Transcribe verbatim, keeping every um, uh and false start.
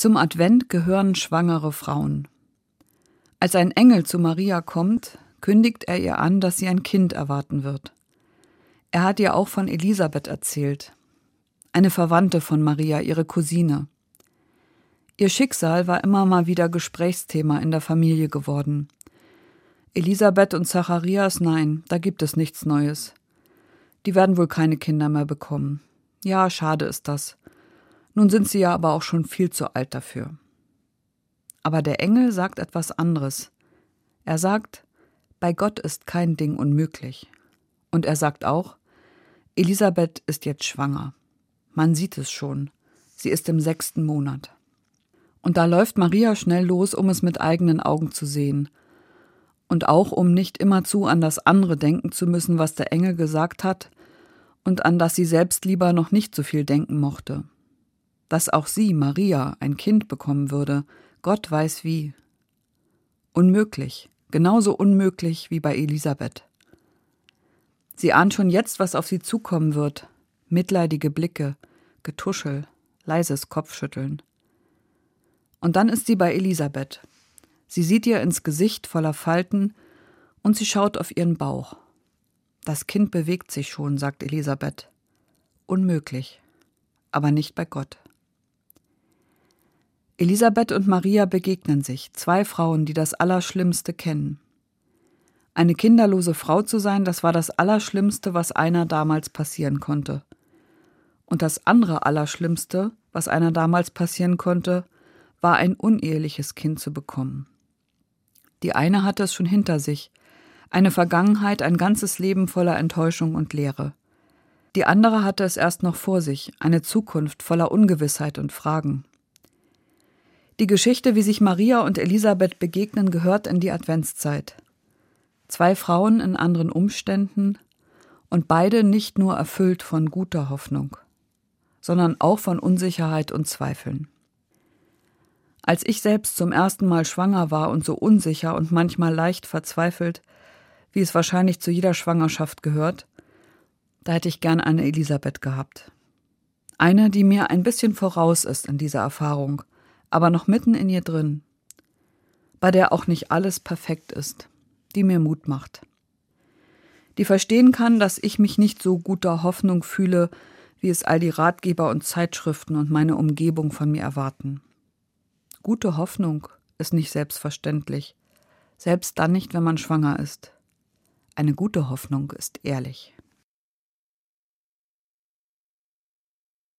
Zum Advent gehören schwangere Frauen. Als ein Engel zu Maria kommt, kündigt er ihr an, dass sie ein Kind erwarten wird. Er hat ihr auch von Elisabeth erzählt, eine Verwandte von Maria, ihre Cousine. Ihr Schicksal war immer mal wieder Gesprächsthema in der Familie geworden. Elisabeth und Zacharias, nein, da gibt es nichts Neues. Die werden wohl keine Kinder mehr bekommen. Ja, schade ist das. Nun sind sie ja aber auch schon viel zu alt dafür. Aber der Engel sagt etwas anderes. Er sagt, bei Gott ist kein Ding unmöglich. Und er sagt auch, Elisabeth ist jetzt schwanger. Man sieht es schon. Sie ist im sechsten Monat. Und da läuft Maria schnell los, um es mit eigenen Augen zu sehen. Und auch, um nicht immerzu an das andere denken zu müssen, was der Engel gesagt hat und an das sie selbst lieber noch nicht so viel denken mochte. Dass auch sie, Maria, ein Kind bekommen würde, Gott weiß wie. Unmöglich, genauso unmöglich wie bei Elisabeth. Sie ahnt schon jetzt, was auf sie zukommen wird. Mitleidige Blicke, Getuschel, leises Kopfschütteln. Und dann ist sie bei Elisabeth. Sie sieht ihr ins Gesicht voller Falten und sie schaut auf ihren Bauch. Das Kind bewegt sich schon, sagt Elisabeth. Unmöglich, aber nicht bei Gott. Elisabeth und Maria begegnen sich, zwei Frauen, die das Allerschlimmste kennen. Eine kinderlose Frau zu sein, das war das Allerschlimmste, was einer damals passieren konnte. Und das andere Allerschlimmste, was einer damals passieren konnte, war ein uneheliches Kind zu bekommen. Die eine hatte es schon hinter sich, eine Vergangenheit, ein ganzes Leben voller Enttäuschung und Leere. Die andere hatte es erst noch vor sich, eine Zukunft voller Ungewissheit und Fragen. Die Geschichte, wie sich Maria und Elisabeth begegnen, gehört in die Adventszeit. Zwei Frauen in anderen Umständen und beide nicht nur erfüllt von guter Hoffnung, sondern auch von Unsicherheit und Zweifeln. Als ich selbst zum ersten Mal schwanger war und so unsicher und manchmal leicht verzweifelt, wie es wahrscheinlich zu jeder Schwangerschaft gehört, da hätte ich gern eine Elisabeth gehabt. Eine, die mir ein bisschen voraus ist in dieser Erfahrung, aber noch mitten in ihr drin, bei der auch nicht alles perfekt ist, die mir Mut macht. Die verstehen kann, dass ich mich nicht so guter Hoffnung fühle, wie es all die Ratgeber und Zeitschriften und meine Umgebung von mir erwarten. Gute Hoffnung ist nicht selbstverständlich, selbst dann nicht, wenn man schwanger ist. Eine gute Hoffnung ist ehrlich.